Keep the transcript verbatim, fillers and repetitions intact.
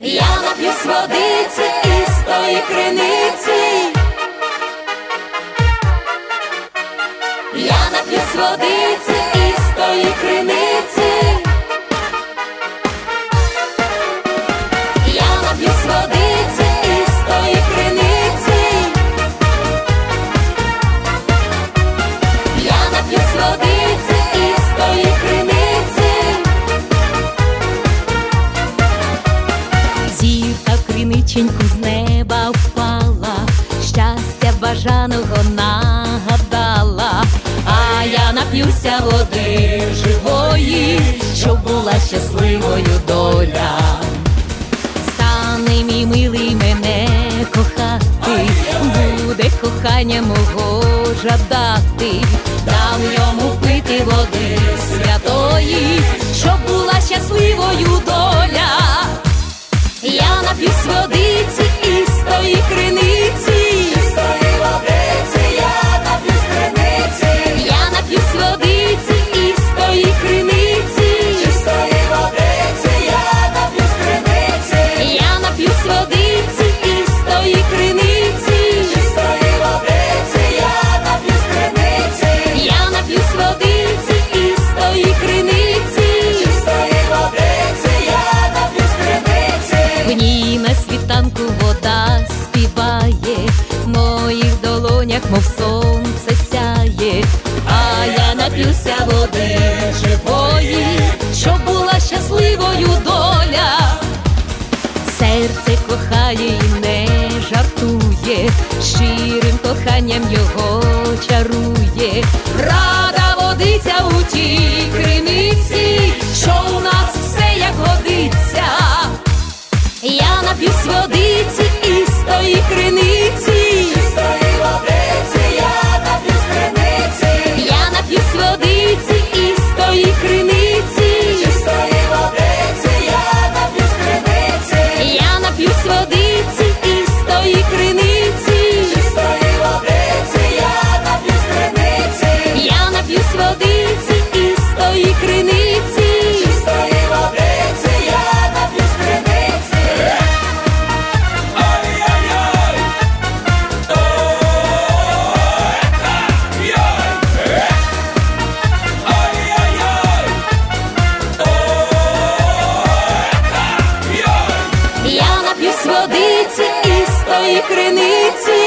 Я нап'юсь водиці із тої криниці. Я нап'юсь водиці із тої криниці. Я нап'юсь водиці із тої криниці. Я нап'юсь водиці із тої криниці. Зірка в криниченьку з неба впала, щастя бажаного нагадала. А я нап'юся води живої, щоб була щасливою доля. Стане мій милий мене кохати, буде кохання мого жадати. Дам йому пити води святої, щоб була щасливою доля. Я нап'юсь водиці із тої криниці. Чистої водиці я нап'юсь криниці. Я нап'юсь водиці із тої криниці. Чистої водиці я нап'юсь криниці. Я нап'юсь водиці із тої криниці. Чистої водиці я нап'юсь криниці. Я нап'юсь водиці із тої криниці. Чистої водиці я нап'юсь криниці. В ній на світанку вода співає, в моїх долонях, мов сонце сяє. А я нап'юся води живої, щоб була щасливою доля. Серце кохає і не жартує, щирим коханням його чарує. Рада водиця у тій криниці, що у нас все як годиться. Я нап'юсь водиці із тої криниці. Чистої водиці я нап'юсь криниці. Я нап'юсь водиці із тої криниці. Чистої водиці я нап'юсь криниці. Я нап'юсь водиці із тої криниці. Чистої водиці я нап'юсь криниці. Я нап'юсь водиці із тої криниці. Чистої водиці я нап'юсь криниці. Я нап'юсь водиці із тої криниці.